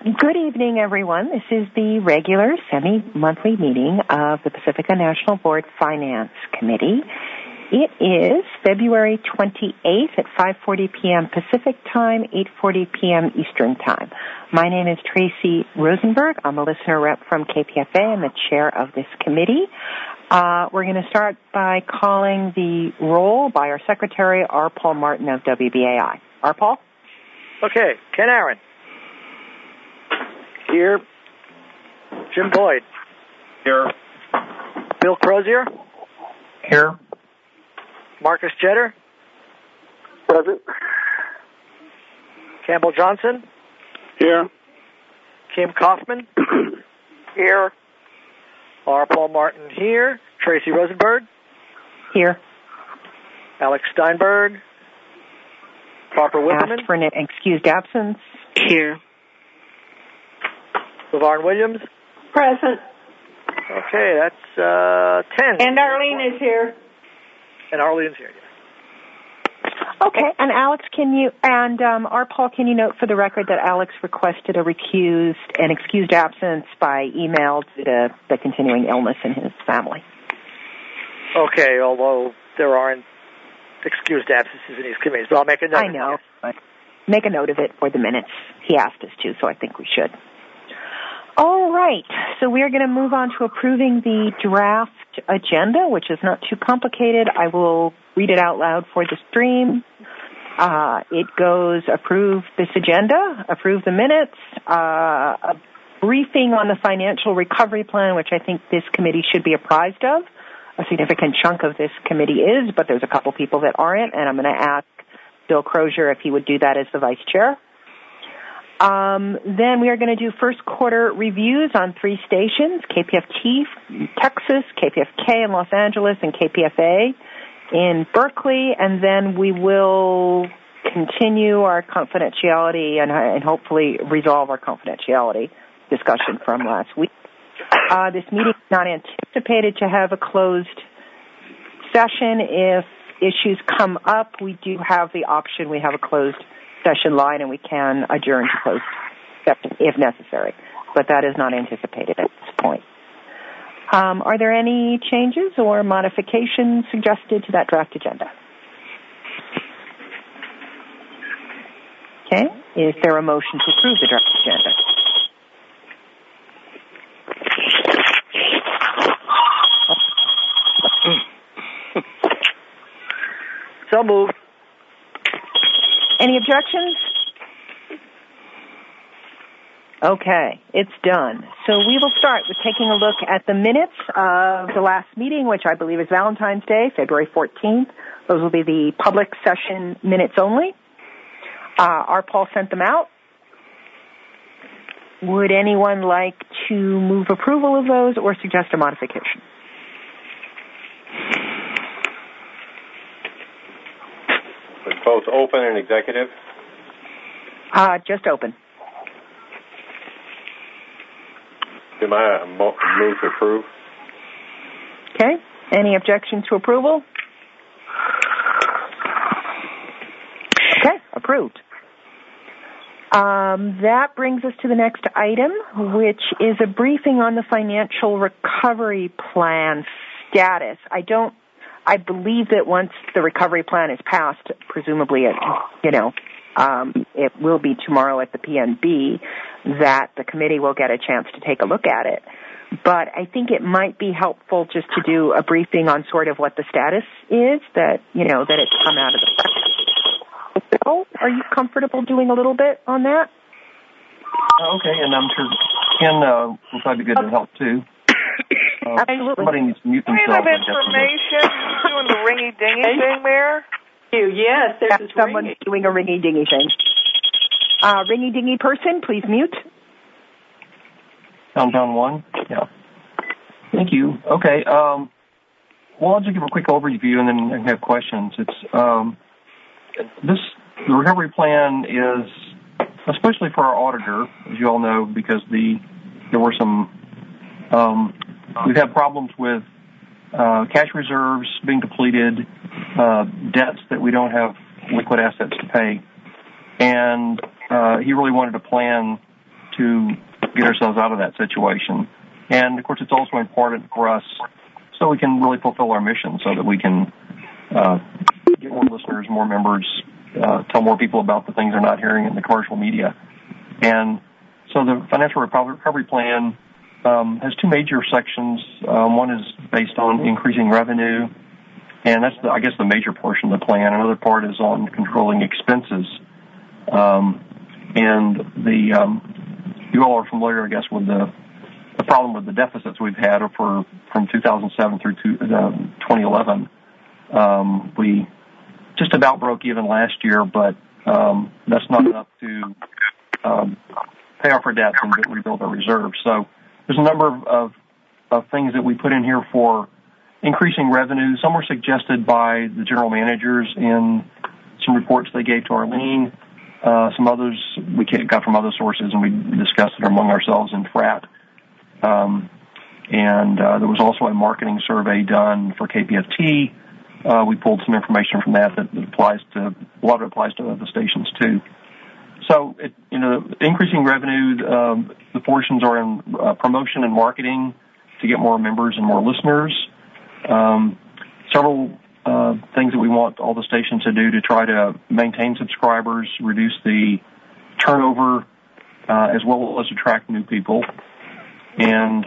Good evening, everyone. This is the regular semi-monthly meeting of the Pacifica National Board Finance Committee. It is February 28th at 5:40 p.m. Pacific Time, 8:40 p.m. Eastern Time. My name is Tracy Rosenberg. I'm a listener rep from KPFA and the chair of this committee. We're going to start by calling the roll by our secretary, R. Paul Martin of WBAI. R. Paul? Okay. Ken Aaron. Here. Jim Boyd. Here. Bill Crozier. Here. Marcus Jeter. Present. Campbell Johnson. Here. Kim Kaufman. Here. R. Paul Martin here. Tracy Rosenberg. Here. Alex Steinberg. Barbara Whitterman. Asked for an excused absence. Here. LeVarn Williams. Present. Okay, that's 10. And Arlene is here. And Arlene's here. Okay, and Alex, R. Paul, can you note for the record that Alex requested an excused absence by email due to the continuing illness in his family? Okay, although there aren't excused absences in these committees, but I'll make a note. I know, but make a note of it for the minutes. He asked us to, so I think we should. All right, so we are going to move on to approving the draft agenda, which is not too complicated. I will read it out loud for the stream. It goes, approve this agenda, approve the minutes, a briefing on the financial recovery plan, which I think this committee should be apprised of. A significant chunk of this committee is, but there's a couple people that aren't, and I'm going to ask Bill Crozier if he would do that as the vice chair. Then we are going to do first quarter reviews on 3 stations, KPFT Texas, KPFK in Los Angeles, and KPFA in Berkeley, and then we will continue our confidentiality and hopefully resolve our confidentiality discussion from last week. This meeting is not anticipated to have a closed session. If issues come up, we do have the option. We have a closed session line, and we can adjourn to closed session if necessary, but that is not anticipated at this point. Are there any changes or modifications suggested to that draft agenda? Okay. Is there a motion to approve the draft agenda? So moved. Any objections? Okay, it's done. So we will start with taking a look at the minutes of the last meeting, which I believe is Valentine's Day, February 14th. Those will be the public session minutes only. R. Paul sent them out. Would anyone like to move approval of those or suggest a modification? It's both open and executive? Just open. Do I move to approve? Okay. Any objection to approval? Okay, approved. That brings us to the next item, which is a briefing on the financial recovery plan status. I believe that once the recovery plan is passed, presumably it will be tomorrow at the PNB, that the committee will get a chance to take a look at it. But I think it might be helpful just to do a briefing on sort of what the status is, that it's come out of the press. Bill, are you comfortable doing a little bit on that? Okay, and I'm sure Ken will probably be good to help too. Absolutely. Somebody needs to mute Point themselves. of information, doing the ringy-dingy thing there? Yes, there's someone's doing a ringy-dingy thing. Ringy-dingy person, please mute. Down one? Yeah. Thank you. Okay. Well, I'll just give a quick overview and then I can have questions. The recovery plan is, especially for our auditor, as you all know, because there were some, we've had problems with cash reserves being depleted, debts that we don't have liquid assets to pay. And he really wanted a plan to get ourselves out of that situation. And, of course, it's also important for us so we can really fulfill our mission, so that we can get more listeners, more members, tell more people about the things they're not hearing in the commercial media. And so the Financial Recovery Plan has two major sections. One is based on increasing revenue, and that's, the major portion of the plan. Another part is on controlling expenses. You all are familiar, I guess, with the problem with the deficits we've had from 2007 through 2011. We just about broke even last year, but that's not enough to pay off our debts and rebuild our reserves. So there's a number of things that we put in here for increasing revenue. Some were suggested by the general managers in some reports they gave to Arlene. Some others we got from other sources, and we discussed it among ourselves in FRAT. There was also a marketing survey done for KPFT. We pulled some information from that applies to a lot of it applies to other stations too. So, increasing revenue, the portions are in promotion and marketing to get more members and more listeners. Several things that we want all the stations to do to try to maintain subscribers, reduce the turnover, as well as attract new people. And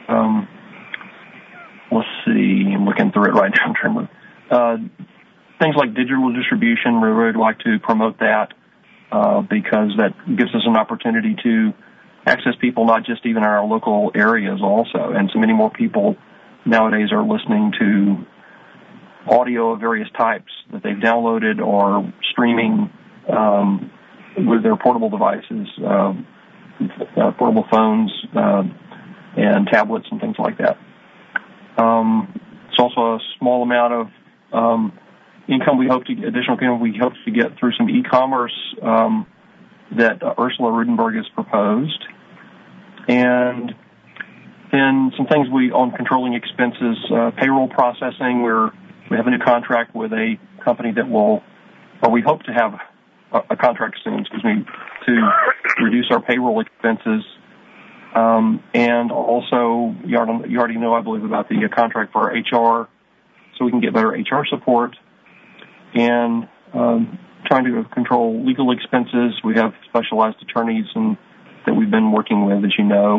let's see, I'm looking through it right now. I'm trying to things like digital distribution. We would like to promote that because that gives us an opportunity to access people not just even in our local areas also. And so many more people nowadays are listening to audio of various types that they've downloaded or streaming with their portable devices, portable phones, and tablets and things like that. It's also a small amount of additional income we hope to get through some e-commerce that Ursula Rudenberg has proposed. And then some things on controlling expenses, payroll processing. We have a new contract with a company we hope to have a contract soon, to reduce our payroll expenses. And also, you already know, I believe, about the contract for our HR, so we can get better HR support. And trying to control legal expenses. We have specialized attorneys that we've been working with, as you know.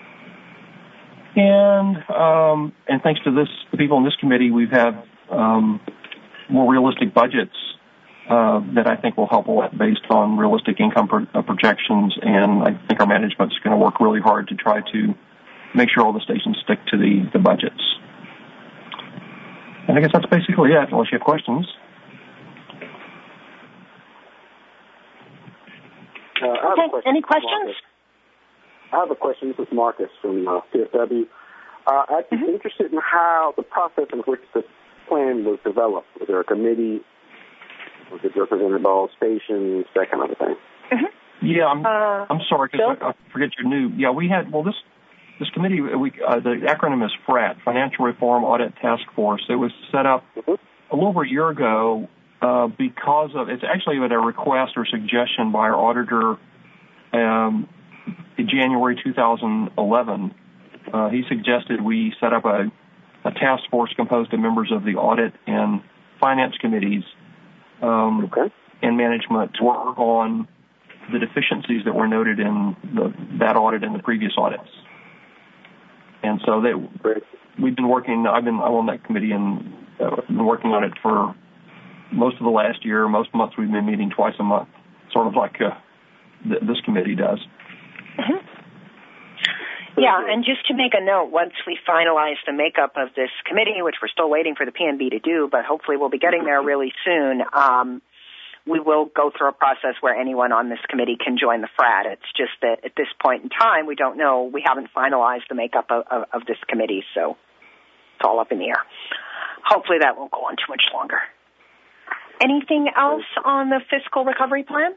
And thanks to the people in this committee, we've had more realistic budgets that I think will help a lot based on realistic income projections. And I think our management's going to work really hard to try to make sure all the stations stick to the budgets. And I guess that's basically it, unless you have questions. Any questions? I have a question. This is Marcus from CFW. I'd be interested in how the process in which the plan was developed. Was there a committee? Was it represented by all stations? That kind of a thing. Mm-hmm. Yeah, I'm sorry because I forget you're new. Yeah, we had this committee. The acronym is FRAT, Financial Reform Audit Task Force. It was set up a little over a year ago because it's actually at a request or suggestion by our auditor in January 2011. He suggested we set up a task force composed of members of the audit and finance committees and management to work on the deficiencies that were noted in that audit and the previous audits. And so we've been working. I'm on that committee and been working on it for most of the last year. Most months we've been meeting twice a month, sort of like this committee does. Mm-hmm. Yeah, and just to make a note, once we finalize the makeup of this committee, which we're still waiting for the PNB to do, but hopefully we'll be getting there really soon, we will go through a process where anyone on this committee can join the FRAT. It's just that at this point in time, we don't know. We haven't finalized the makeup of this committee, so it's all up in the air. Hopefully that won't go on too much longer. Anything else on the fiscal recovery plan?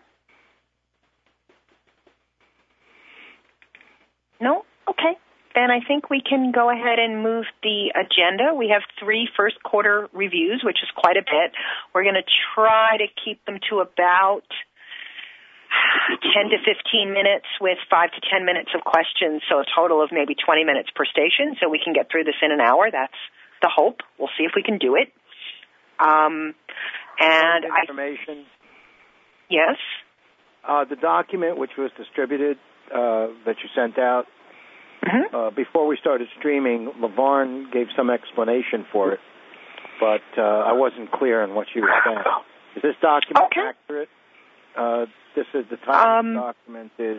No? Okay. Then I think we can go ahead and move the agenda. We have 3 first quarter reviews, which is quite a bit. We're going to try to keep them to about 10 to 15 minutes with 5 to 10 minutes of questions, so a total of maybe 20 minutes per station, so we can get through this in an hour. That's the hope. We'll see if we can do it. And information. Yes? The document which was distributed that you sent out, before we started streaming, LaVarn gave some explanation for it, but I wasn't clear on what she was saying. Is this document accurate? This is the title of the document is...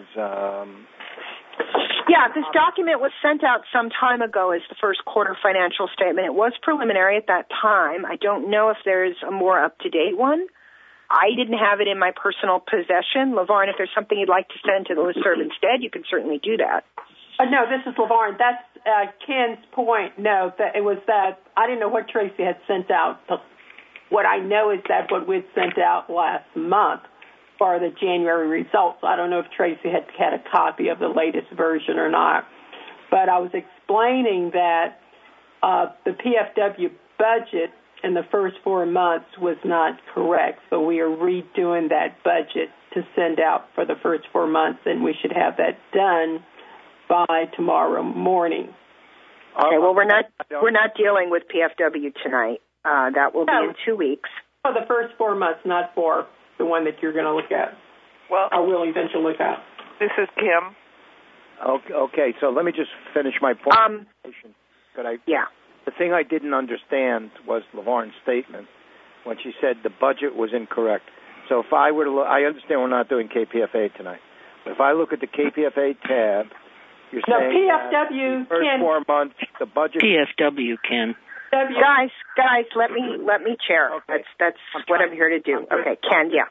Yeah, this document was sent out some time ago as the first quarter financial statement. It was preliminary at that time. I don't know if there's a more up-to-date one. I didn't have it in my personal possession. LaVarn, if there's something you'd like to send to the listserv instead, you can certainly do that. No, this is LaVarn. That's Ken's point. No, that it was that I didn't know what Tracy had sent out. What I know is that what we'd sent out last month for the January results. I don't know if Tracy had a copy of the latest version or not. But I was explaining that the PFW budget in the first 4 months was not correct. So we are redoing that budget to send out for the first 4 months, and we should have that done by tomorrow morning. Okay, well, we're not dealing with PFW tonight. That will be in 2 weeks. For the first 4 months, not for the one that you're going to look at. Well, I will eventually look at. This is Kim. Okay, so let me just finish my point. Yeah. The thing I didn't understand was LaVarn's statement when she said the budget was incorrect. So if I were to look, I understand we're not doing KPFA tonight, but if I look at the KPFA tab, you're saying PFW the first 4 months, the budget... PFW, Ken. Guys, let me chair. Okay. That's what I'm here to do. Okay, Ken, yeah.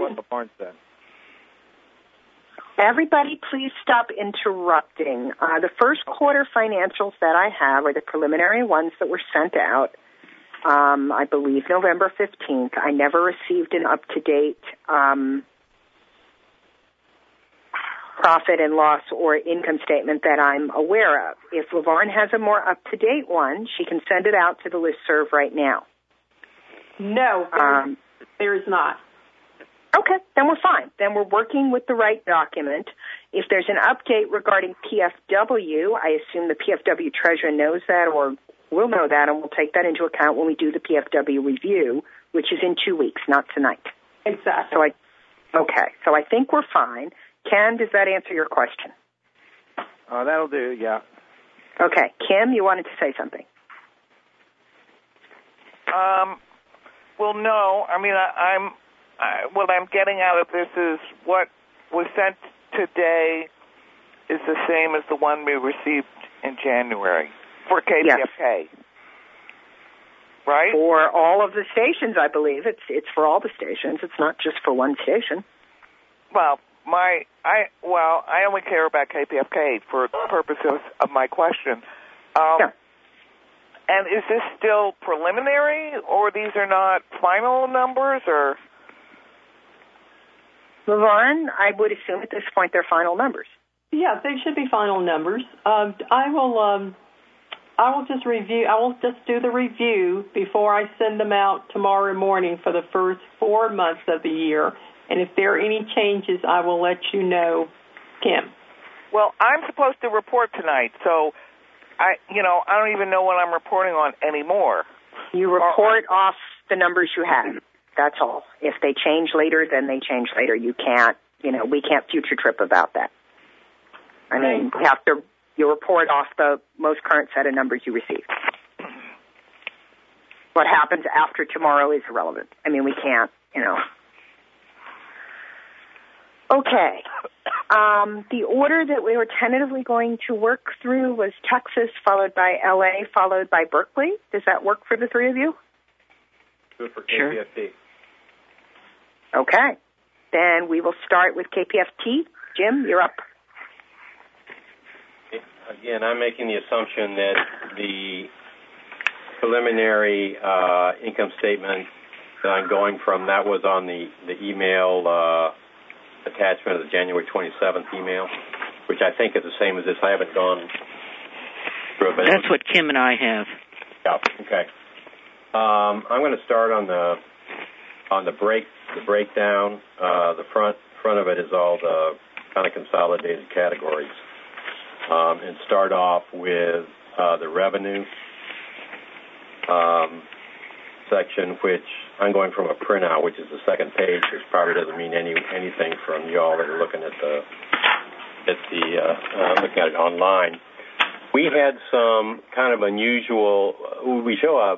Everybody, please stop interrupting. The first quarter financials that I have are the preliminary ones that were sent out, I believe, November 15th. I never received an up-to-date profit and loss or income statement that I'm aware of. If LaVarn has a more up-to-date one, she can send it out to the listserv right now. No, there is not. Okay, then we're fine. Then we're working with the right document. If there's an update regarding PFW, I assume the PFW treasurer knows that or will know that, and we'll take that into account when we do the PFW review, which is in 2 weeks, not tonight. Exactly. So I think we're fine. Ken, does that answer your question? That'll do, yeah. Okay. Kim, you wanted to say something? Well, no. I mean, what I'm getting out of this is what was sent today is the same as the one we received in January for KPFK. Yes. Right? For all of the stations, I believe. It's for all the stations. It's not just for one station. Well, I only care about KPFK for purposes of my question. Yeah. And is this still preliminary, or these are not final numbers, or? LaVarn, I would assume at this point they're final numbers. Yeah, they should be final numbers. I will just review. I will just do the review before I send them out tomorrow morning for the first 4 months of the year. And if there are any changes, I will let you know, Kim. Well, I'm supposed to report tonight, so I don't even know what I'm reporting on anymore. You report off the numbers you have. That's all. If they change later, then they change later. You can't, we can't future trip about that. I mean, you report off the most current set of numbers you received. What happens after tomorrow is irrelevant. I mean, we can't, Okay. The order that we were tentatively going to work through was Texas, followed by L.A., followed by Berkeley. Does that work for the three of you? Good for KPFT. Sure. Okay. Then we will start with KPFT. Jim, you're up. Again, I'm making the assumption that the preliminary income statement that I'm going from, that was on the email attachment of the January 27th email, which I think is the same as this. I haven't gone through it. But that's what Kim and I have. Yeah, okay. I'm going to start on the breakdown, the front of it is all the kind of consolidated categories. And start off with the revenue section, which I'm going from a printout, which is the second page, which probably doesn't mean anything from you all that are looking at looking at it online. We had some kind of unusual. We show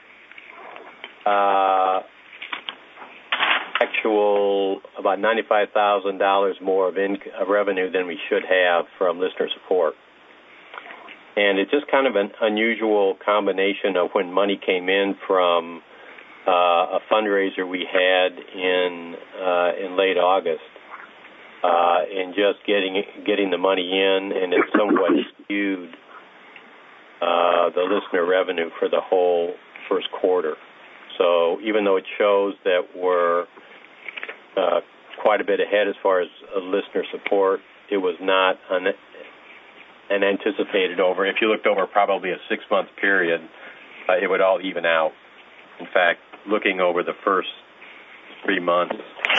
actual about $95,000 more of revenue than we should have from listener support. And it's just kind of an unusual combination of when money came in from a fundraiser we had in late August, and just getting the money in, and it somewhat skewed the listener revenue for the whole first quarter. So even though it shows that we're quite a bit ahead as far as listener support, it was not an anticipated over. If you looked over probably a 6-month period, it would all even out. In fact, looking over the first 3 months,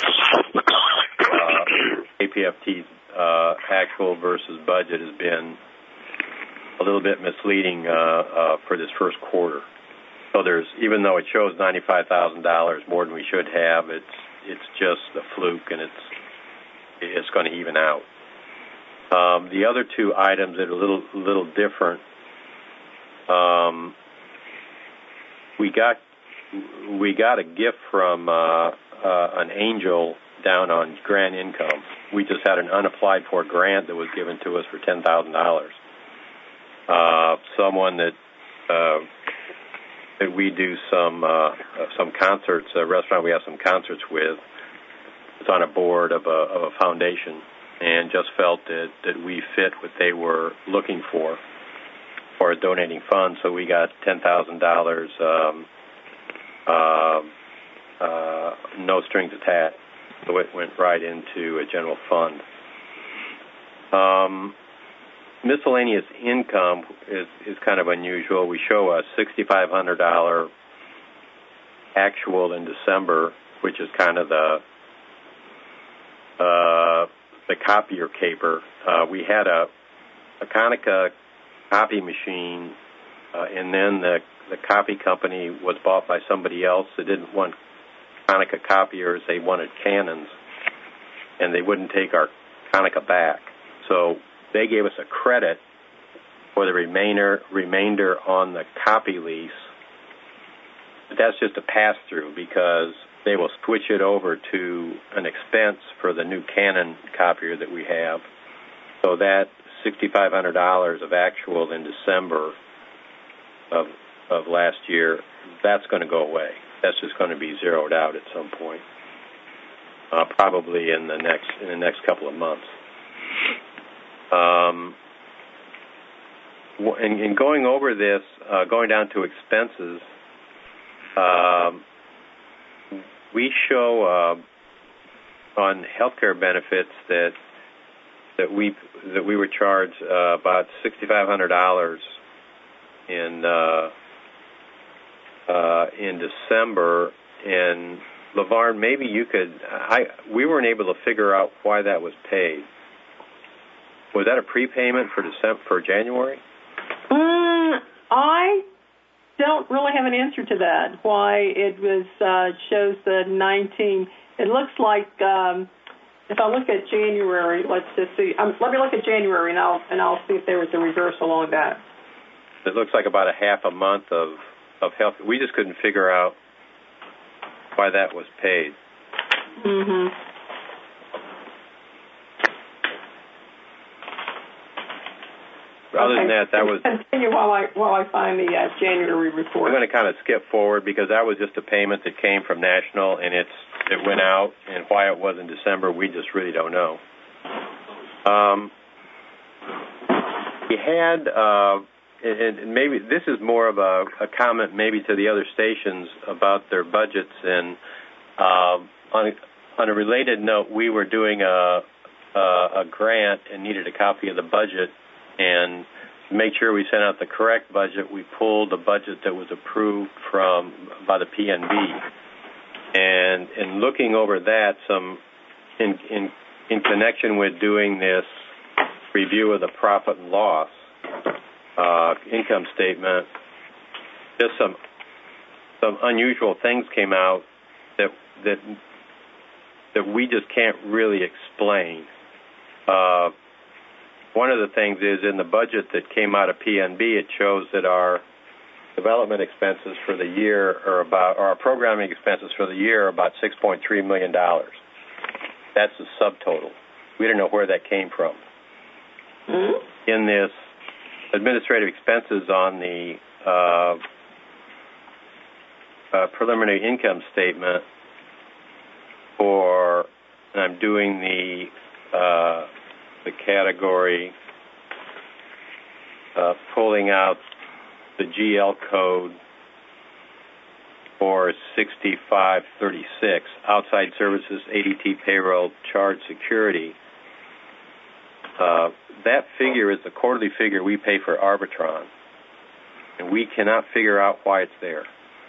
KPFT's actual versus budget has been a little bit misleading for this first quarter. So even though it shows $95,000 more than we should have, it's just a fluke, and it's going to even out. The other two items that are a little different. We got a gift from an angel down on grant income. We just had an unapplied for grant that was given to us for $10,000. Someone that we do some concerts, a restaurant we have some concerts with, is on a board of a foundation, and just felt that we fit what they were looking for donating funds. So we got $10,000, no strings attached. So it went right into a general fund. Miscellaneous income is kind of unusual. We show a $6,500 actual in December, which is kind of the copier caper. We had a Konica copy machine, and then the copy company was bought by somebody else that didn't want Konica copiers. They wanted Canons, and they wouldn't take our Konica back. So they gave us a credit for the remainder on the copy lease. But that's just a pass-through because they will switch it over to an expense for the new Canon copier that we have. So that $6,500 of actual in December of last year, that's going to go away. That's just going to be zeroed out at some point, probably in the next couple of months. In going over this, going down to expenses, we show on healthcare benefits that we were charged about $6,500 in December. And LaVarn, maybe you could. We weren't able to figure out why that was paid. Was that a prepayment for January? I don't really have an answer to that. Why it was shows the 19. It looks like if I look at January, let's just see. Let me look at January, and I'll see if there was a reversal on that. It looks like about a half a month of health. We just couldn't figure out why that was paid. Mm-hmm. Other than that was... Continue while I find the January report. I'm going to kind of skip forward because that was just a payment that came from National, and it went out, and why it was in December, we just really don't know. We had, and maybe this is more of a comment maybe to the other stations about their budgets, and on a related note, we were doing a grant and needed a copy of the budget, and to make sure we sent out the correct budget, we pulled the budget that was approved by the PNB. And in looking over that, in in connection with doing this review of the profit and loss income statement, just some unusual things came out that we just can't really explain. One of the things is in the budget that came out of PNB, it shows that our development expenses for the year or our programming expenses for the year are about $6.3 million. That's the subtotal. We don't know where that came from. Mm-hmm. In this administrative expenses on the preliminary income statement and I'm doing the category pulling out the GL code for 6536, outside services, ADT payroll, charge security. That figure is the quarterly figure we pay for Arbitron, and we cannot figure out why it's there.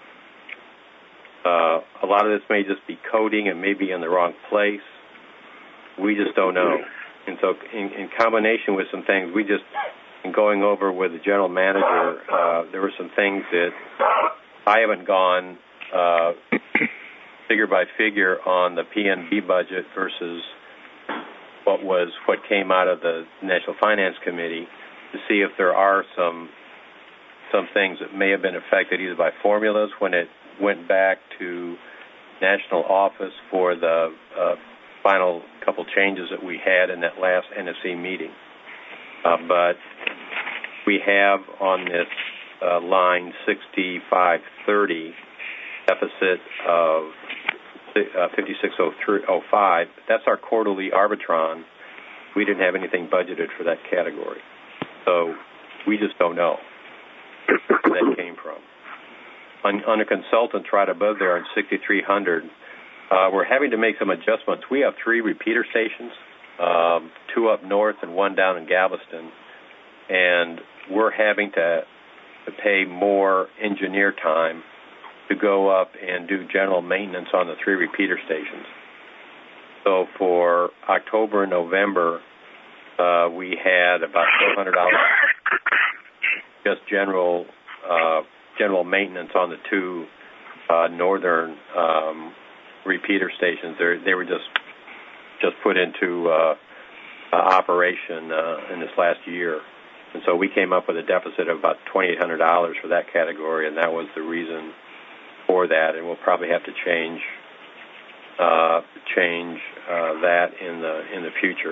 A lot of this may just be coding and may be in the wrong place. We just don't know. And so in combination with some things, in going over with the general manager, there were some things that I haven't gone figure by figure on the PNB budget versus what came out of the National Finance Committee to see if there are some things that may have been affected either by formulas when it went back to national office for the final couple changes that we had in that last NSC meeting. But we have on this line 6530 deficit of 5605. That's our quarterly Arbitron. We didn't have anything budgeted for that category. So we just don't know where that came from. On a consultant right above there on 6300, we're having to make some adjustments. We have 3 repeater stations, 2 up north and 1 down in Galveston, and we're having to pay more engineer time to go up and do general maintenance on the 3 repeater stations. So for October and November, we had about $400 just general maintenance on the 2 northern repeater stations. They were just put into operation in this last year. And so we came up with a deficit of about $2,800 for that category, and that was the reason for that. And we'll probably have to change that in the future.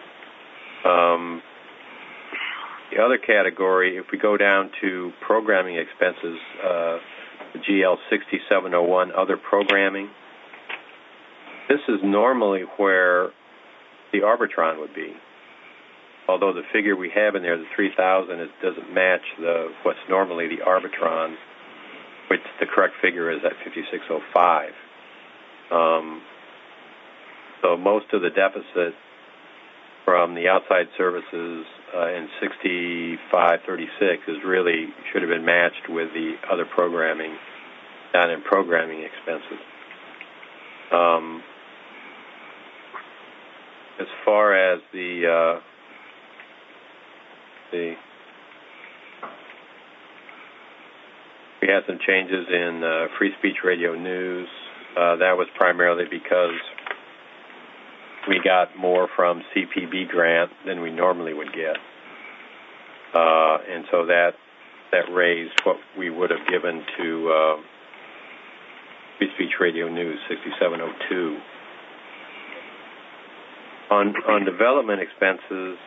The other category, if we go down to programming expenses, the GL 6701, other programming, this is normally where the Arbitron would be. Although the figure we have in there, the 3,000, it doesn't match what's normally the Arbitron, which the correct figure is at 5605. So most of the deficit from the outside services in 6536 should have been matched with the other programming down in programming expenses. As far as we had some changes in Free Speech Radio News. That was primarily because we got more from CPB grant than we normally would get. And so that raised what we would have given to Free Speech Radio News, 6702. On development expenses,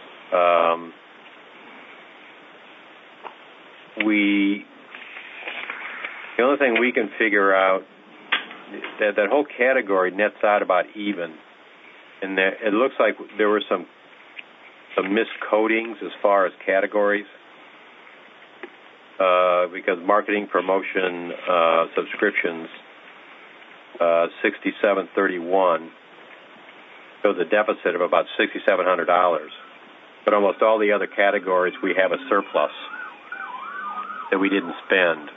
the only thing we can figure out that whole category nets out about even, and it looks like there were some miscodings as far as categories because marketing promotion subscriptions 6731 shows a deficit of about $6,700, but almost all the other categories we have a surplus that we didn't spend.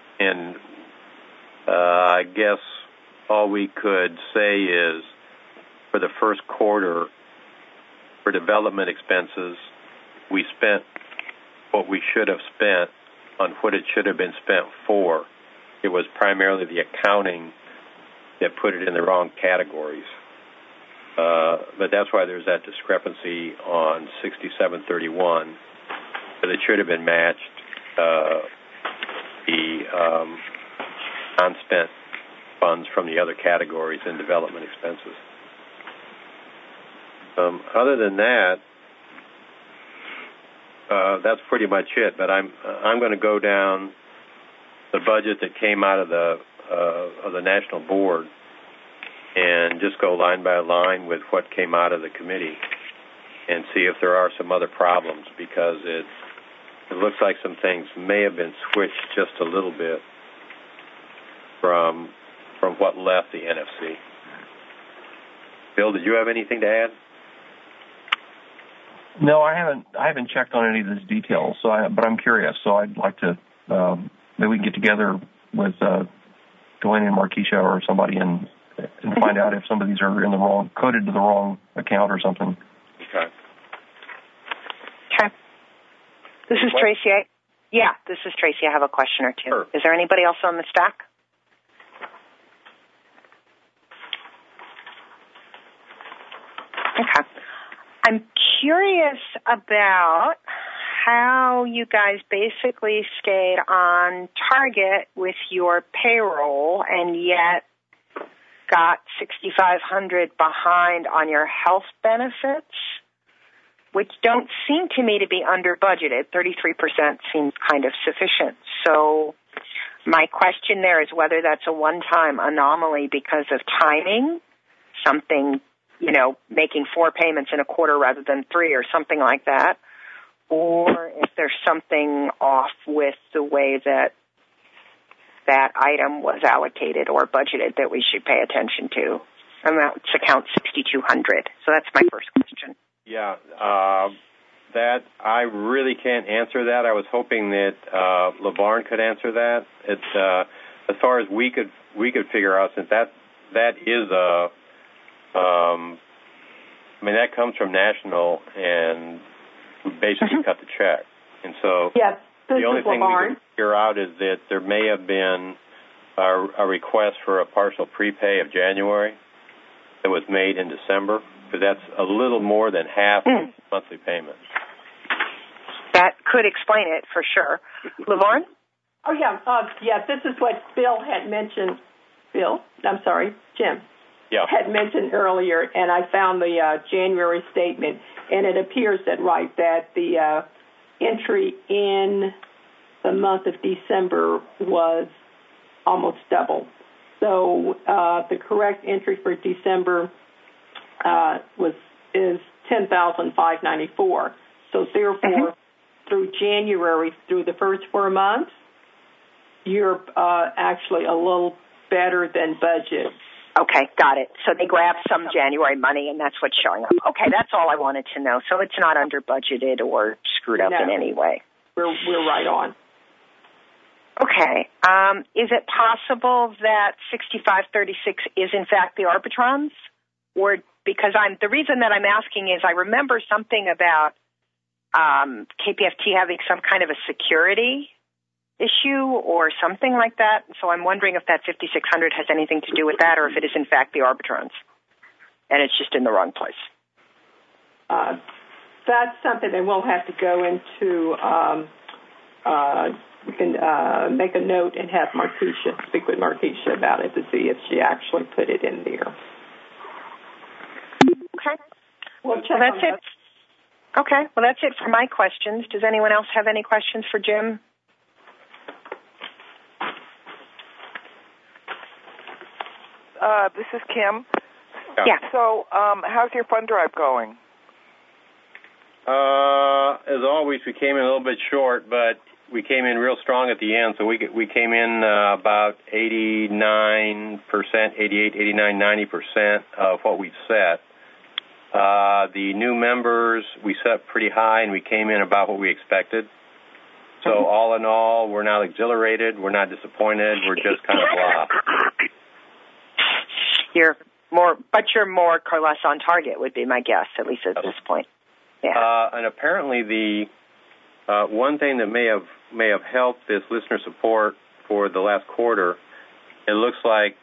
And I guess all we could say is for the first quarter for development expenses, we spent what we should have spent on what it should have been spent for. It was primarily the accounting that put it in the wrong categories. But that's why there's that discrepancy on 6731, that it should have been matched the unspent funds from the other categories in development expenses. Other than that, that's pretty much it. But I'm going to go down the budget that came out of the National Board and just go line by line with what came out of the committee and see if there are some other problems, because it looks like some things may have been switched just a little bit from what left the NFC. Bill, did you have anything to add? No, I haven't checked on any of these details. But I'm curious. So I'd like to maybe we can get together with Dwayne and Markeisha or somebody and find out if some of these are coded to the wrong account or something. Okay. Okay. This is Tracy. This is Tracy. I have a question or two. Sure. Is there anybody else on the stack? Okay. I'm curious about how you guys basically stayed on target with your payroll and yet got $6,500 behind on your health benefits, which don't seem to me to be under budgeted. 33% seems kind of sufficient. So my question there is whether that's a one-time anomaly because of timing, something, making 4 payments in a quarter rather than 3 or something like that, or if there's something off with the way that item was allocated or budgeted that we should pay attention to. It's account 6200. So that's my first question. Yeah, that I really can't answer that. I was hoping that LeVarn could answer that. It's as far as we could figure out, since that is that comes from National, and we basically cut the check. And so yes, the only thing we can figure out is that there may have been a request for a partial prepay of January that was made in December, because that's a little more than half of monthly payments. That could explain it for sure. LeVarn? Oh, yeah. This is what Bill had mentioned. Jim. Yeah. Had mentioned earlier, and I found the January statement, and it appears that the entry in the month of December was almost double. So the correct entry for December is $10,594. So therefore, through January, through the first 4 months, you're actually a little better than budget. Okay, got it. So they grabbed some January money, and that's what's showing up. Okay, that's all I wanted to know. So it's not under budgeted or screwed up in any way. We're right on. Okay. Is it possible that 6536 is in fact the Arbitrons? Or because the reason that I'm asking is I remember something about KPFT having some kind of a security issue or something like that. So I'm wondering if that 5600 has anything to do with that, or if it is in fact the Arbitrons and it's just in the wrong place. That's something that we'll have to go into. We can make a note and have speak with Markeisha about it to see if she actually put it in there. Okay. We'll check that's on it. Okay. Well, that's it for my questions. Does anyone else have any questions for Jim? This is Kim. Yeah. So, how's your fund drive going? As always, we came in a little bit short, but we came in real strong at the end. So we came in about 89%, 88, 89, 90% of what we set. The new members, we set pretty high, and we came in about what we expected. So all in all, we're not exhilarated. We're not disappointed. We're just kind of blah. You're but you're more or less on target would be my guess, at least at this point. Yeah. And apparently the one thing that may have helped this listener support for the last quarter, it looks like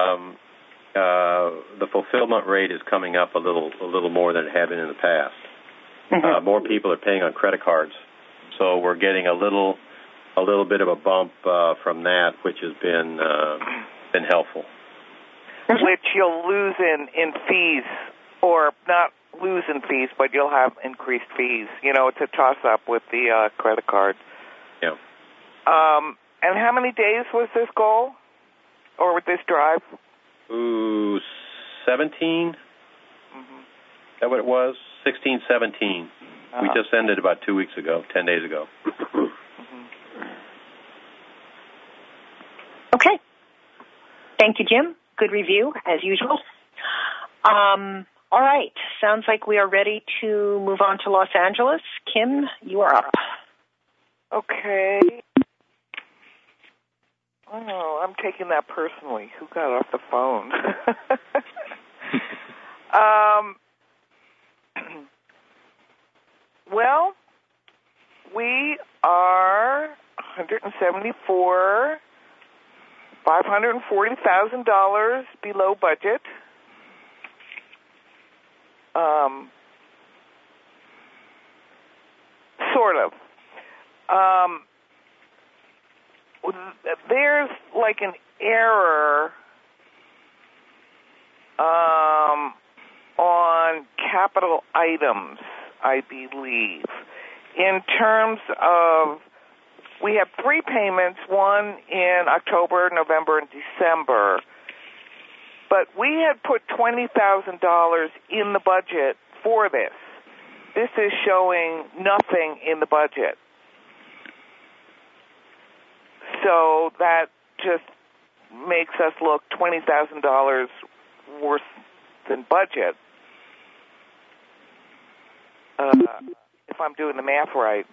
the fulfillment rate is coming up a little more than it had been in the past. Mm-hmm. More people are paying on credit cards, so we're getting a little bit of a bump from that, which has been helpful. Which you'll lose in fees, or not lose in fees, but you'll have increased fees. It's a toss-up with the credit card. Yeah. And how many days was this goal, or with this drive? 17. Mm-hmm. Is that what it was? 16, 17. We just ended about 2 weeks ago, 10 days ago. Okay. Thank you, Jim. Good review, as usual. All right. Sounds like we are ready to move on to Los Angeles. Kim, you are up. Okay. Oh, I'm taking that personally. Who got off the phone? Well, we are $540,000 below budget. Sort of. There's like an error on capital items, I believe, in terms of we have 3 payments, one in October, November, and December, but we had put $20,000 in the budget for this. This is showing nothing in the budget. So that just makes us look $20,000 worse than budget, if I'm doing the math right.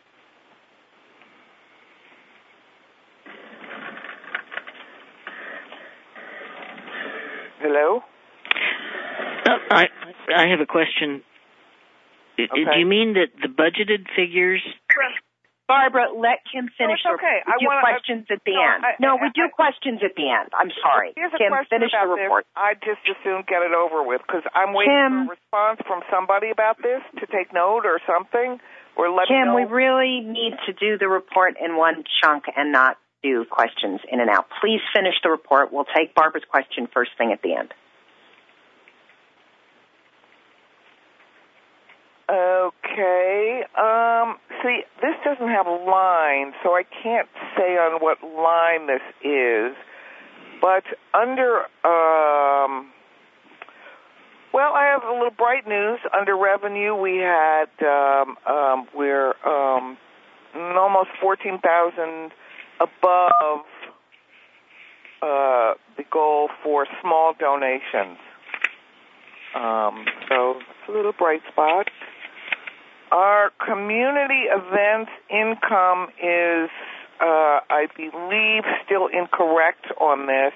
Hello? I have a question. Okay. Do you mean that the budgeted figures... Barbara, let Kim finish. No, it's okay. We do questions at the end. We do questions at the end. I'm sorry. Here's Kim, finish the report. This. I just as soon get it over with because I'm waiting for a response from somebody about this to take note or something, or let me know. Kim, we really need to do the report in one chunk and not do questions in and out. Please finish the report. We'll take Barbara's question first thing at the end. Okay. See, this doesn't have a line, so I can't say on what line this is. But under, well, I have a little bright news. Under revenue, we had, we're almost 14,000 above the goal for small donations. So it's a little bright spot. Our community events income is, I believe, still incorrect on this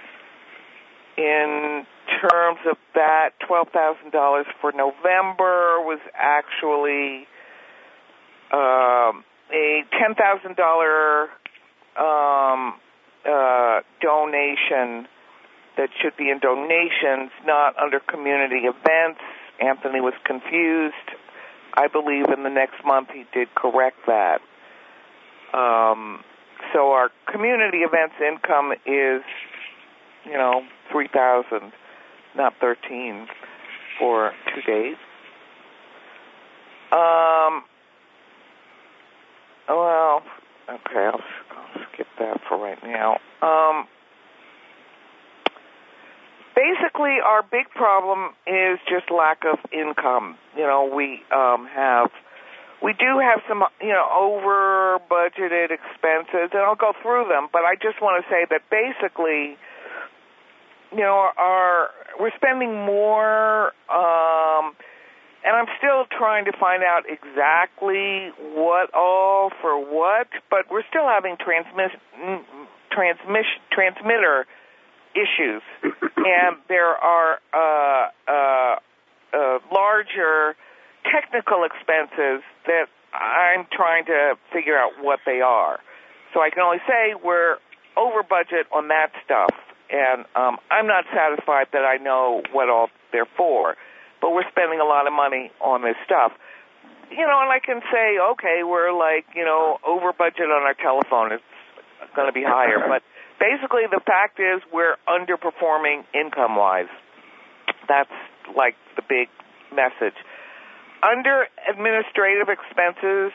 in terms of that $12,000 for November was actually a $10,000 donation that should be in donations, not under community events. Anthony was confused. I believe in the next month he did correct that. So our community events income is, $3,000, not $13 for 2 days. Well, okay, I'll skip that for right now. Basically, our big problem is just lack of income. We do have some, over budgeted expenses, and I'll go through them. But I just want to say that basically, we're spending more, and I'm still trying to find out exactly what all for what. But we're still having transmitter issues, and there are larger technical expenses that I'm trying to figure out what they are. So I can only say we're over budget on that stuff, and I'm not satisfied that I know what all they're for, but we're spending a lot of money on this stuff. And I can say, okay, we're over budget on our telephone. It's going to be higher. But basically the fact is we're underperforming income-wise. That's the big message. Under administrative expenses,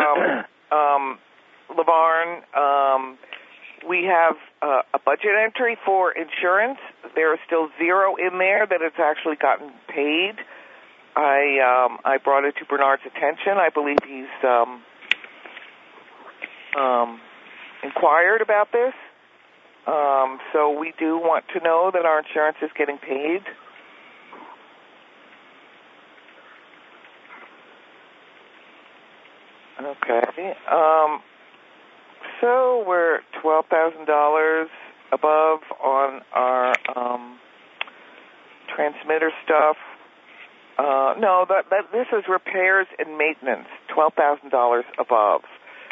LaVarn, we have a budget entry for insurance. There is still zero in there that it's actually gotten paid. I brought it to Bernard's attention. I believe he's inquired about this. So we do want to know that our insurance is getting paid. Okay. So we're $12,000 above on our transmitter stuff. No, this is repairs and maintenance, $12,000 above.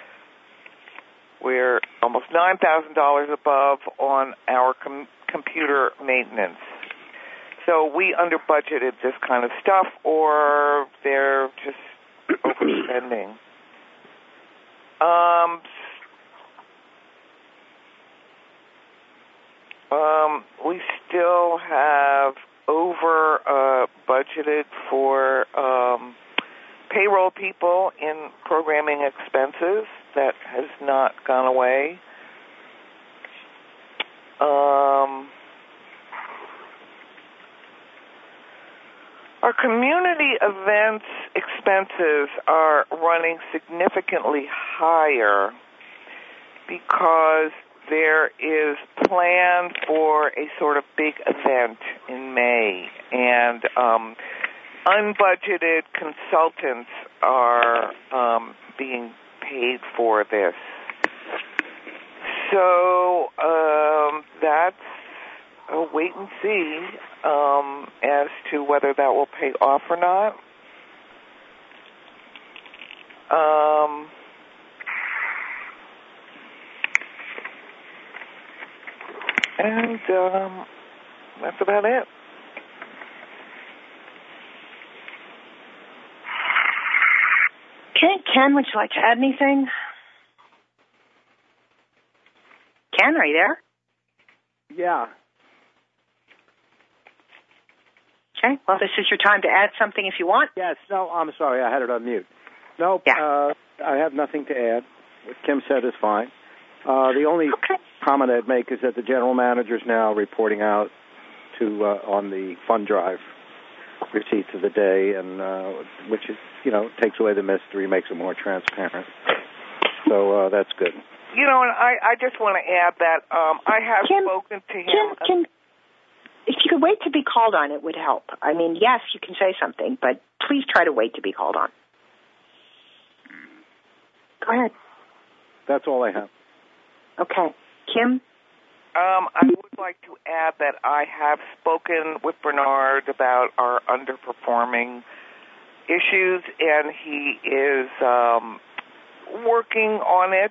We're almost $9,000 above on our computer maintenance. So we under-budgeted this kind of stuff, or they're just overspending. We still have over budgeted for payroll people in programming expenses. That has not gone away. Our community events expenses are running significantly higher because there is plan for a sort of big event in May, and unbudgeted consultants are being paid for this. So that's a wait and see as to whether that will pay off or not. And that's about it. Okay, Ken, would you like to add anything? Ken, are you there? Yeah. Okay, well, this is your time to add something if you want. Yes, no, I'm sorry, I had it on mute. Nope, yeah. I have nothing to add. What Kim said is fine. The only comment I'd make is that the general manager is now reporting out to on the fund drive receipts of the day, and which is, takes away the mystery, makes it more transparent. So that's good. And I just want to add that I have spoken to him. Kim, if you could wait to be called on, it would help. I mean, yes, you can say something, but please try to wait to be called on. Go ahead. That's all I have. Okay. Kim? I would like to add that I have spoken with Bernard about our underperforming issues, and he is working on it.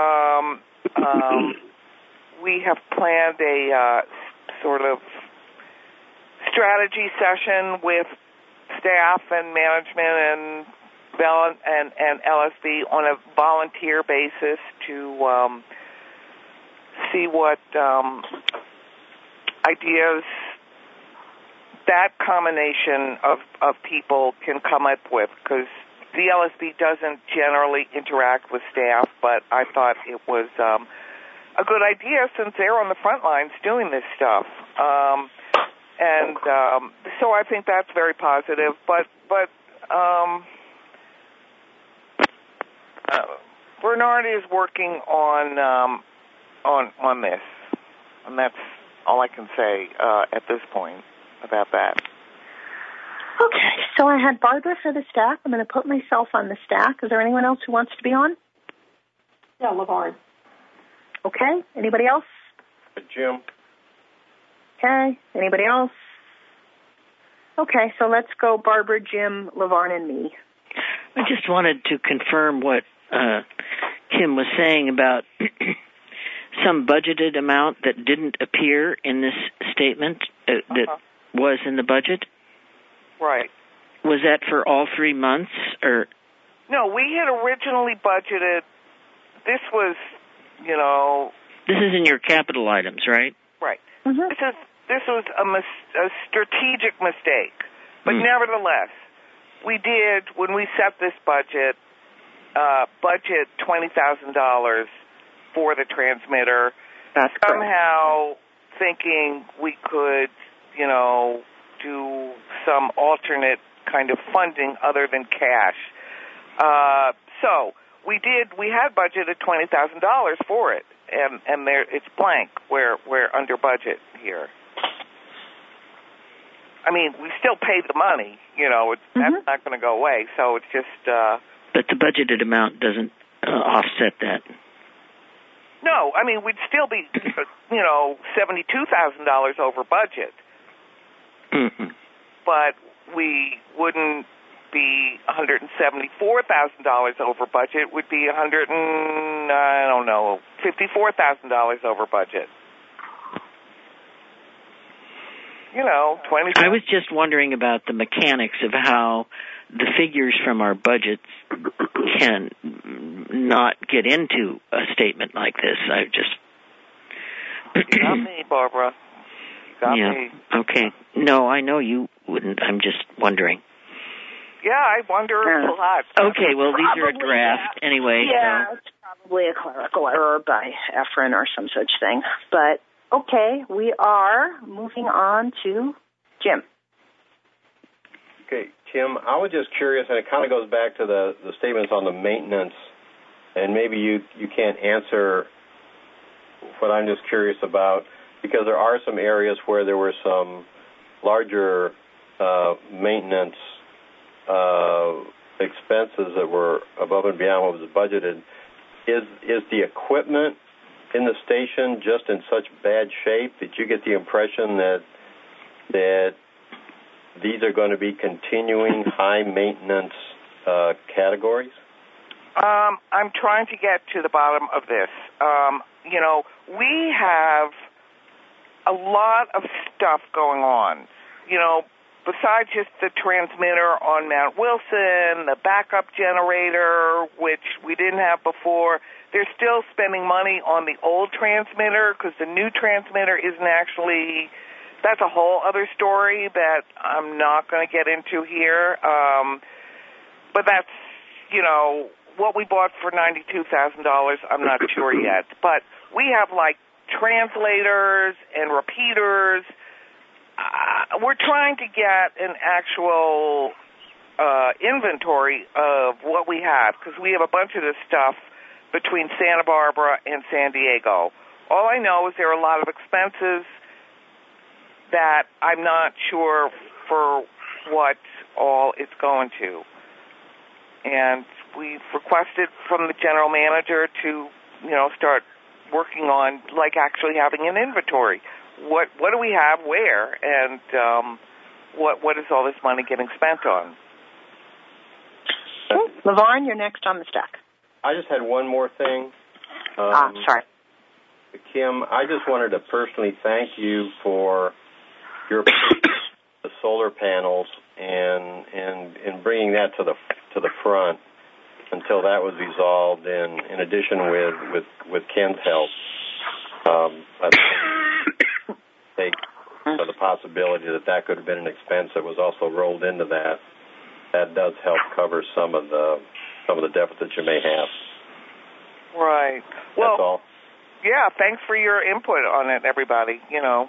We have planned a sort of strategy session with staff and management and LSB on a volunteer basis to see what ideas that combination of people can come up with, because the LSB doesn't generally interact with staff, but I thought it was a good idea since they're on the front lines doing this stuff. So I think that's very positive, but Bernard is working on this, and that's all I can say at this point about that. Okay, so I had Barbara for the stack. I'm going to put myself on the stack. Is there anyone else who wants to be on? Yeah, LaVarn. Okay, anybody else? Jim. Okay. Anybody else? Okay, so let's go Barbara, Jim, LaVarn, and me. I just wanted to confirm what Kim was saying about some budgeted amount that didn't appear in this statement that was in the budget. Right. Was that for all 3 months, or? No, we had originally budgeted. This was, This is in your capital items, right? Right. Mm-hmm. This was a strategic mistake, but nevertheless, we did, when we set this budget $20,000 for the transmitter. That's somehow thinking we could, do some alternate kind of funding other than cash. So we had budgeted $20,000 for it, and there it's blank. We're under budget here. I mean, we still paid the money, that's not going to go away. So it's just. But the budgeted amount doesn't offset that. No, I mean we'd still be, $72,000 over budget. Mm-hmm. But we wouldn't be $174,000 over budget. Would be $54,000 over budget. 20. I was just wondering about the mechanics of how the figures from our budgets can not get into a statement like this. I just. You got me, Barbara. You got me. Okay. No, I know you wouldn't. I'm just wondering. Yeah, I wonder a lot. Okay, well, these are a draft anyway. Yeah, so. it's probably a clerical error by Efren or some such thing. But, okay, we are moving on to Jim. Okay, Kim, I was just curious, and it kind of goes back to the statements on the maintenance, and maybe you can't answer what I'm just curious about, because there are some areas where there were some larger maintenance expenses that were above and beyond what was budgeted. Is the equipment in the station just in such bad shape that you get the impression that these are going to be continuing high maintenance categories? I'm trying to get to the bottom of this. We have a lot of stuff going on. Besides just the transmitter on Mount Wilson, the backup generator, which we didn't have before, they're still spending money on the old transmitter because the new transmitter isn't actually, that's a whole other story that I'm not going to get into here. But that's, what we bought for $92,000, I'm not sure yet. But we have translators and repeaters. We're trying to get an actual inventory of what we have because we have a bunch of this stuff between Santa Barbara and San Diego. All I know is there are a lot of expenses that I'm not sure for what all it's going to. And we've requested from the general manager to, start working on actually having an inventory. What do we have where, and what is all this money getting spent on? LaVarn, you're next on the stack. I just had one more thing. Sorry. Kim, I just wanted to personally thank you for your the solar panels and bringing that to the front until that was resolved. In addition with Ken's help, I think the possibility that could have been an expense that was also rolled into that. That does help cover some of the deficits you may have. Right. Well, that's all. Yeah, thanks for your input on it, everybody. Yeah.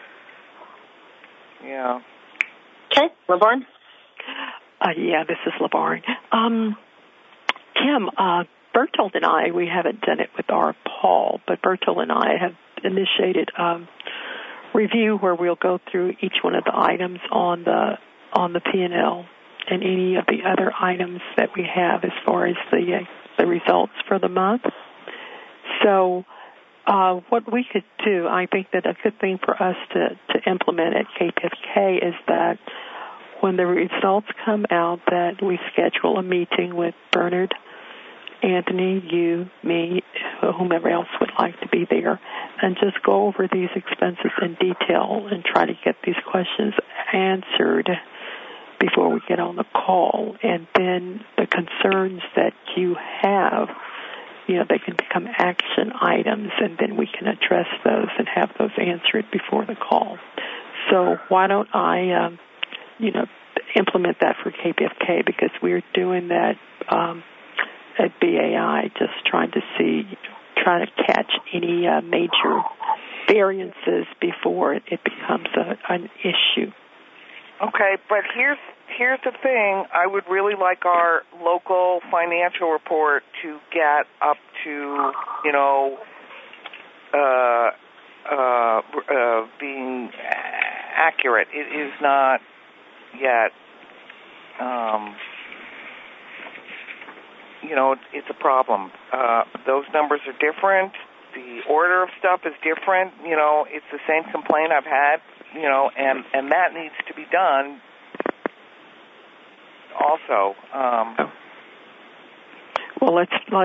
Okay, LaVarn? Yeah, this is LaVarn. Kim, Bertold and I, we haven't done it with our Paul, but Bertold and I have initiated review where we'll go through each one of the items on the P&L and any of the other items that we have as far as the results for the month. So What we could do, I think that a good thing for us to implement at KPFK is that when the results come out, that we schedule a meeting with Bernard, Anthony, you, me, whomever else would like to be there, and just go over these expenses in detail and try to get these questions answered before we get on the call. And then the concerns that you have, they can become action items, and then we can address those and have those answered before the call. So why don't I, implement that for KPFK, because we're doing that at BAI, just trying to catch any major variances before it becomes an issue. Okay, but here's the thing. I would really like our local financial report to get up to, being accurate. It is not yet. It's a problem. Those numbers are different. The order of stuff is different. It's the same complaint I've had. And that needs to be done also. Well,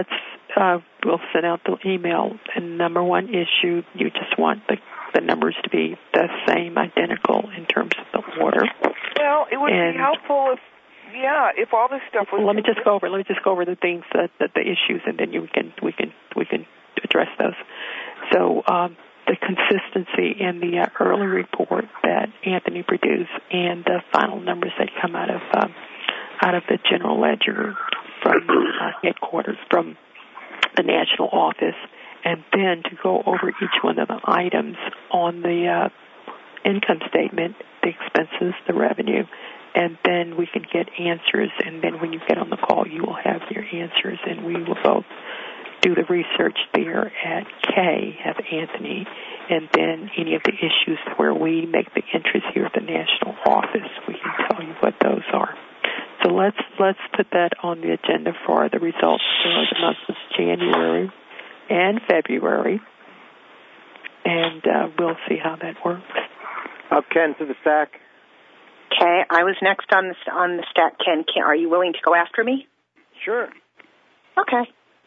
we'll send out the email. And number one issue, you just want the numbers to be the same, identical in terms of the order. Well, it would be helpful if all this stuff was. Let me just go over the things that the issues, and then we can address those. So the consistency in the early report that Anthony produced and the final numbers that come out of the general ledger from headquarters, from the national office, and then to go over each one of the items on the income statement, the expenses, the revenue, and then we can get answers, and then when you get on the call, you will have your answers, and we will both do the research there at K, have Anthony, and then any of the issues where we make the entries here at the national office, we can tell you what those are. So let's put that on the agenda for the results for the months of January and February, and we'll see how that works. Ken, to the stack. Okay, I was next on the stack. Ken, are you willing to go after me? Sure. Okay.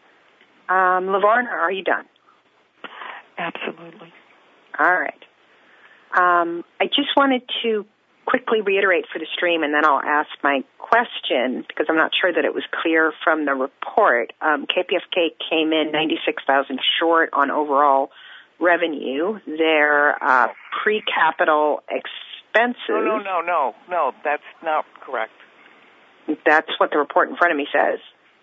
LaVarn, are you done? Absolutely. All right. I just wanted to quickly reiterate for the stream, and then I'll ask my question, because I'm not sure that it was clear from the report. KPFK came in $96,000 short on overall revenue. Their pre-capital expenses... No, that's not correct. That's what the report in front of me says.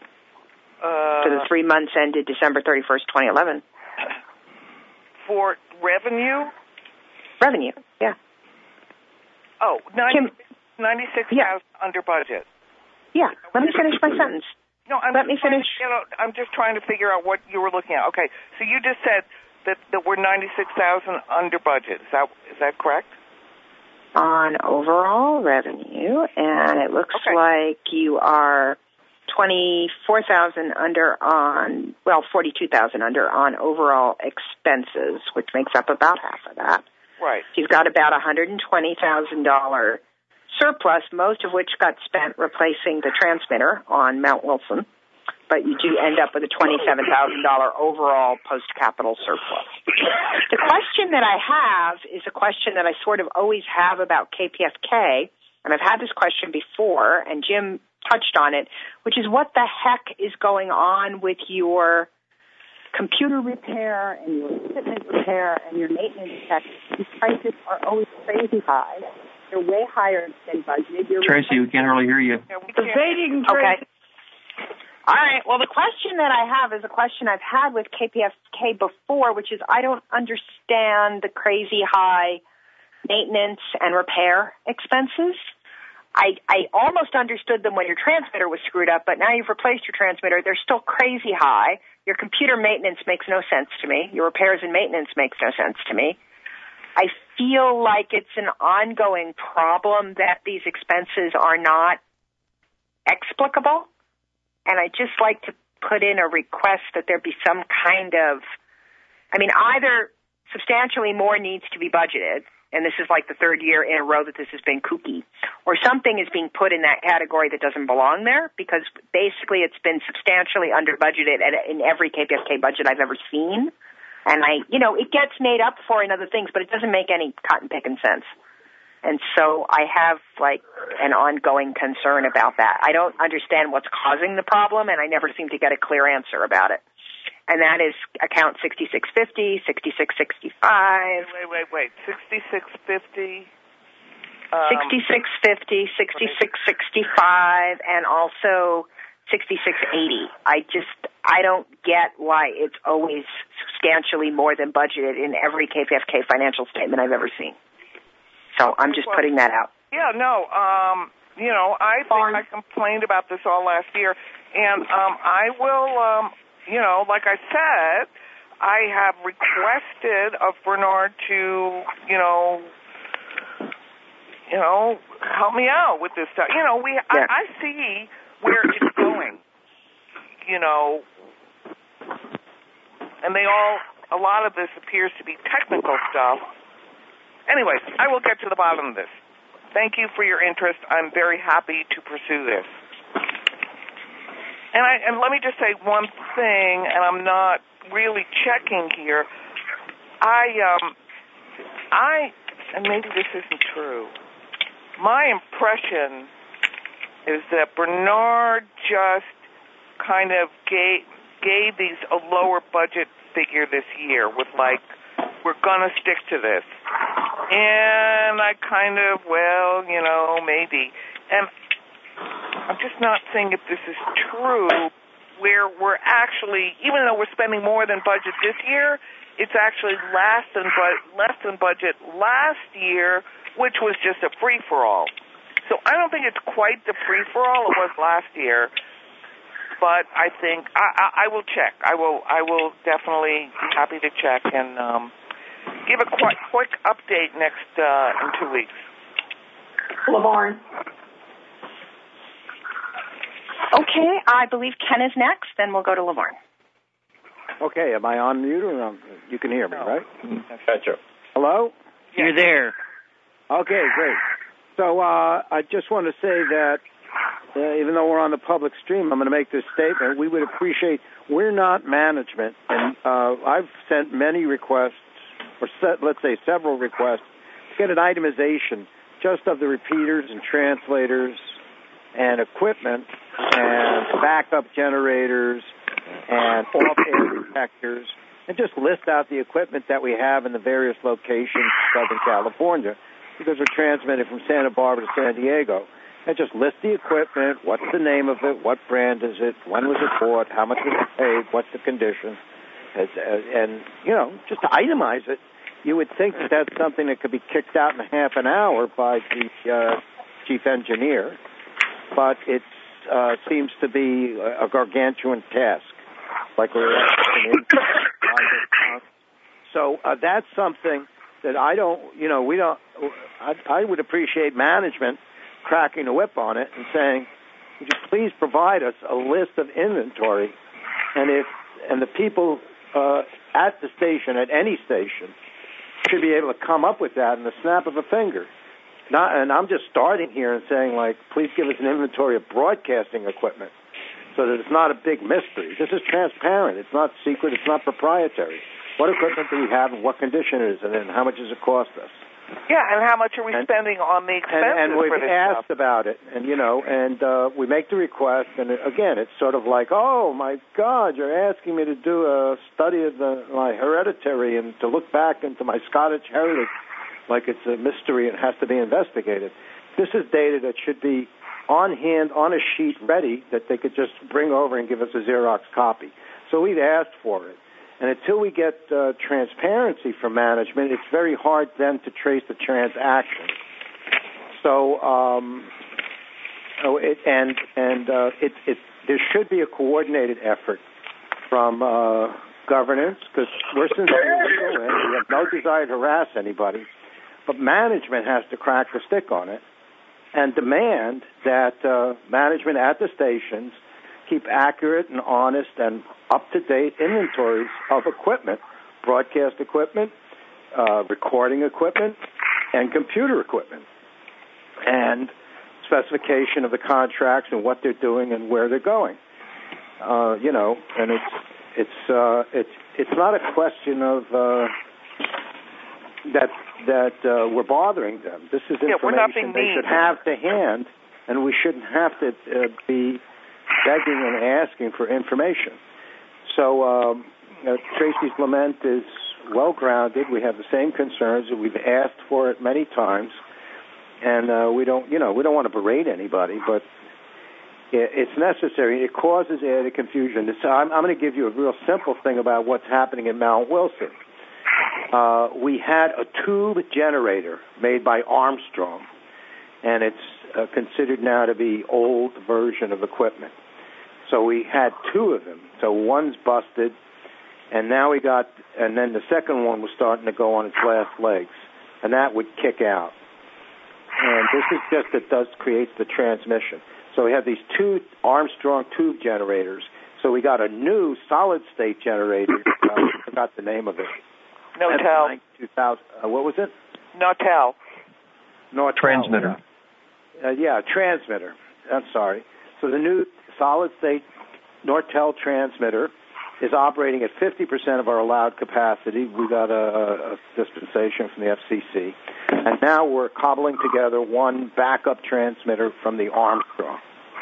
For the 3 months ended December 31st, 2011. For revenue? Revenue, yeah. Oh, 96,000 under budget. Yeah, let me finish my sentence. No, let me finish. I'm just trying to figure out what you were looking at. Okay, so you just said that we're 96,000 under budget. Is that correct? On overall revenue, and it looks like you are 24,000 under on, 42,000 under on overall expenses, which makes up about half of that. Right. You've got about $120,000 surplus, most of which got spent replacing the transmitter on Mount Wilson, but you do end up with a $27,000 overall post-capital surplus. The question that I have is a question that I sort of always have about KPFK, and I've had this question before, and Jim touched on it, which is what the heck is going on with your computer repair and your equipment repair and your maintenance tech. These prices are always crazy high. They're way higher than budgeted. Tracy, we can't really hear you. Okay. All right. Well, the question that I have is a question I've had with KPFK before, which is I don't understand the crazy high maintenance and repair expenses. I almost understood them when your transmitter was screwed up, but now you've replaced your transmitter. They're still crazy high. Your computer maintenance makes no sense to me. Your repairs and maintenance makes no sense to me. I feel like it's an ongoing problem that these expenses are not explicable, and I'd just like to put in a request that there be some kind of I mean, either substantially more needs to be budgeted, and this is like the third year in a row that this has been kooky, or something is being put in that category that doesn't belong there, because basically it's been substantially under budgeted in every KPFK budget I've ever seen. And it gets made up for in other things, but it doesn't make any cotton picking sense. And so I have like an ongoing concern about that. I don't understand what's causing the problem, and I never seem to get a clear answer about it. And that is account 6650, 6665. Wait. 6650. 6650, 6665, and also 6680. I don't get why it's always substantially more than budgeted in every KPFK financial statement I've ever seen. So I'm just putting that out. Yeah, no, I think I complained about this all last year, and I will, like I said, I have requested of Bernard to, help me out with this stuff. I see where it's going, and a lot of this appears to be technical stuff. Anyways, I will get to the bottom of this. Thank you for your interest. I'm very happy to pursue this. And let me just say one thing, and I'm not really checking here. And maybe this isn't true. My impression is that Bernard just kind of gave these a lower budget figure this year with we're going to stick to this. And I kind of, maybe. And I'm just not saying if this is true, where we're actually, even though we're spending more than budget this year, it's actually less than budget last year, which was just a free-for-all. So I don't think it's quite the free-for-all it was last year, but I think I will check. I will definitely be happy to check and give a quick update in 2 weeks. LaVarn. Okay, I believe Ken is next, then we'll go to LaVarn. Okay, am I on mute or you can hear me, right? Gotcha. Hello? You're there. Okay, great. So I just want to say that even though we're on the public stream, I'm going to make this statement. We would appreciate, we're not management, and I've sent many requests, or let's say several requests, to get an itemization just of the repeaters and translators and equipment and backup generators and off-air detectors, and just list out the equipment that we have in the various locations in Southern California, because we're transmitting from Santa Barbara to San Diego. And just list the equipment, what's the name of it, what brand is it, when was it bought, how much was it paid, what's the condition, and just to itemize it. You would think that that's something that could be kicked out in half an hour by the chief engineer, but it seems to be a gargantuan task. Like we're so that's something that I would appreciate management cracking the whip on it and saying, would you please provide us a list of inventory, and the people at the station, at any station, should be able to come up with that in the snap of a finger. And I'm just starting here and saying, please give us an inventory of broadcasting equipment so that it's not a big mystery. This is transparent. It's not secret. It's not proprietary. What equipment do we have and what condition is it in? How much does it cost us? Yeah, and how much are we spending on the expenses and we've for this asked stuff? about it, and we make the request, and again, it's sort of like, oh my God, you're asking me to do a study of my hereditary and to look back into my Scottish heritage like it's a mystery and has to be investigated. This is data that should be on hand, on a sheet, ready, that they could just bring over and give us a Xerox copy. So we've asked for it. And until we get transparency from management, it's very hard then to trace the transaction. So, there should be a coordinated effort from governance, because we're sincere and we have no desire to harass anybody, but management has to crack the stick on it and demand that management at the stations keep accurate and honest and up-to-date inventories of equipment broadcast equipment, recording equipment, and computer equipment, and specification of the contracts and what they're doing and where they're going. And it's not a question of that we're bothering them. This is information they should have to hand, and we shouldn't have to be begging and asking for information. So Tracy's lament is well-grounded. We have the same concerns. We've asked for it many times, and we don't want to berate anybody, but it's necessary. It causes added confusion. So I'm going to give you a real simple thing about what's happening in Mount Wilson. We had a tube generator made by Armstrong, and it's considered now to be old version of equipment. So we had two of them. So one's busted, and then the second one was starting to go on its last legs, and that would kick out. And this is just creates the transmission. So we have these two Armstrong tube generators. So we got a new solid-state generator. I forgot the name of it. Nortel. 2000. What was it? Nortel. Transmitter. Transmitter. I'm sorry. So the new solid-state Nortel transmitter is operating at 50% of our allowed capacity. We got a dispensation from the FCC. And now we're cobbling together one backup transmitter from the Armstrong.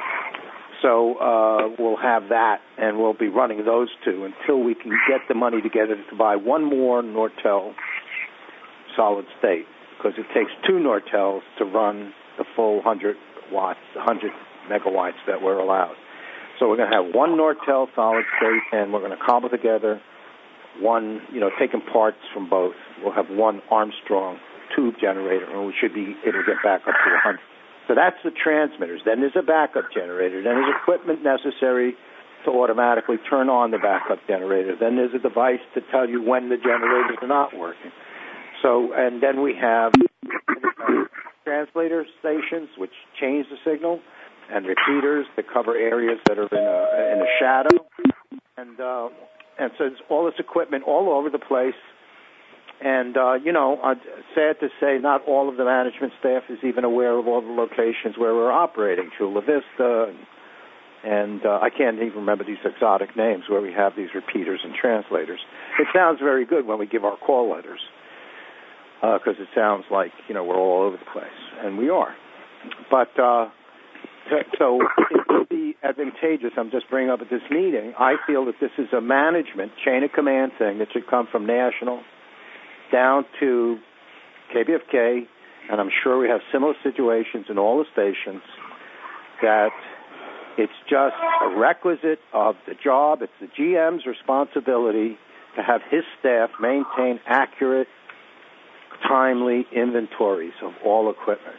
So we'll have that, and we'll be running those two until we can get the money together to buy one more Nortel solid state, because it takes two Nortels to run the full 100 megawatts that we're allowed. So we're going to have one Nortel solid state, and we're going to cobble together one, taking parts from both. We'll have one Armstrong tube generator, and it'll get back up to 100. So that's the transmitters. Then there's a backup generator. Then there's equipment necessary to automatically turn on the backup generator. Then there's a device to tell you when the generators are not working. So, and then we have translator stations, which change the signal, and repeaters that cover areas that are in a shadow. And so it's all this equipment all over the place. And, sad to say, not all of the management staff is even aware of all the locations where we're operating, Chula Vista, and I can't even remember these exotic names where we have these repeaters and translators. It sounds very good when we give our call letters, because it sounds like, we're all over the place, and we are. But so it would be advantageous, I'm just bringing up at this meeting, I feel that this is a management chain of command thing that should come from national down to KPFK, and I'm sure we have similar situations in all the stations, that it's just a requisite of the job. It's the GM's responsibility to have his staff maintain accurate, timely inventories of all equipment.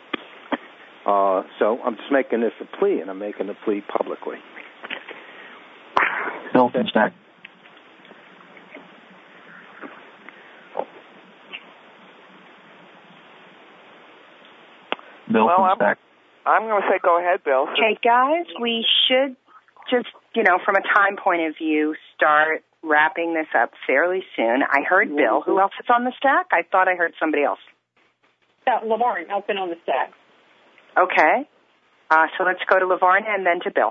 So I'm just making this a plea, and I'm making the plea publicly. Bill from Stack. Bill from Stack. I'm going to say go ahead, Bill. Okay, guys, we should just, from a time point of view, start wrapping this up fairly soon. I heard Bill. Who else is on the stack? I thought I heard somebody else. Yeah, LaVarn. I've been on the stack. Okay. So let's go to LaVarn and then to Bill.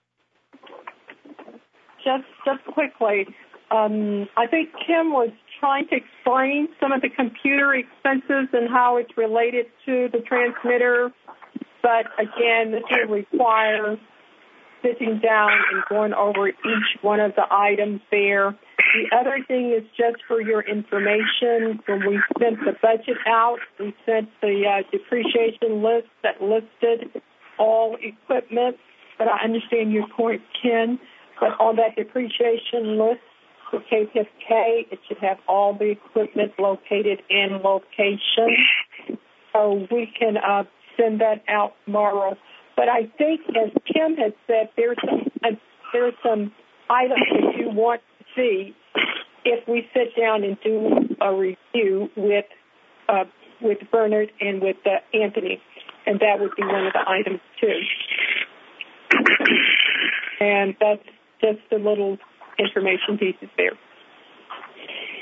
Just quickly, I think Kim was trying to explain some of the computer expenses and how it's related to the transmitter. But again, this will require sitting down and going over each one of the items there. The other thing is just for your information, when we sent the budget out, we sent the depreciation list that listed all equipment. But I understand your point, Ken. But on that depreciation list for KPFK, it should have all the equipment located in location. So we can send that out tomorrow. But I think, as Kim had said, there's some items that you want to see if we sit down and do a review with Bernard and with Anthony, and that would be one of the items too. And that's just the little information pieces there.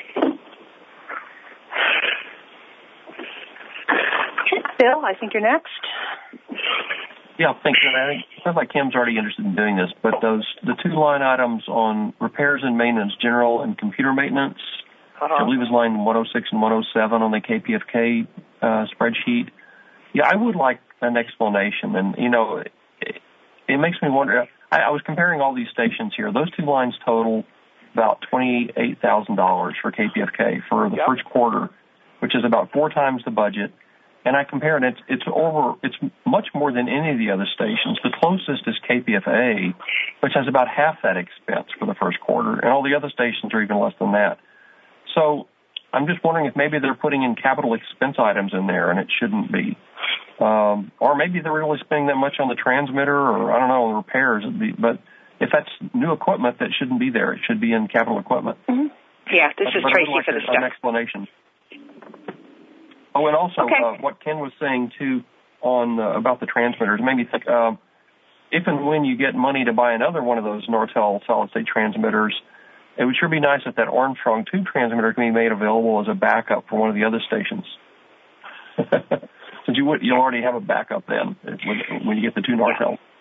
Bill, I think you're next. Yeah, thanks. I think it sounds like Kim's already interested in doing this, but the two line items on repairs and maintenance, general and computer maintenance, I believe is line 106 and 107 on the KPFK spreadsheet. Yeah, I would like an explanation. And, it makes me wonder. I was comparing all these stations here. Those two lines total about $28,000 for KPFK for the first quarter, which is about 4 times the budget. And I compared it. It's much more than any of the other stations. The closest is KPFA, which has about half that expense for the first quarter, and all the other stations are even less than that. So I'm just wondering if maybe they're putting in capital expense items in there, and it shouldn't be. Or maybe they're really spending that much on the transmitter, or I don't know, the repairs. But if that's new equipment, that shouldn't be there. It should be in capital equipment. Mm-hmm. Yeah, this is Tracy like for the stuff. An explanation. Oh, and also what Ken was saying, too, on about the transmitters made me think, if and when you get money to buy another one of those Nortel solid-state transmitters, it would sure be nice if that Armstrong 2 transmitter can be made available as a backup for one of the other stations. Since you already have a backup then when you get the two Nortel.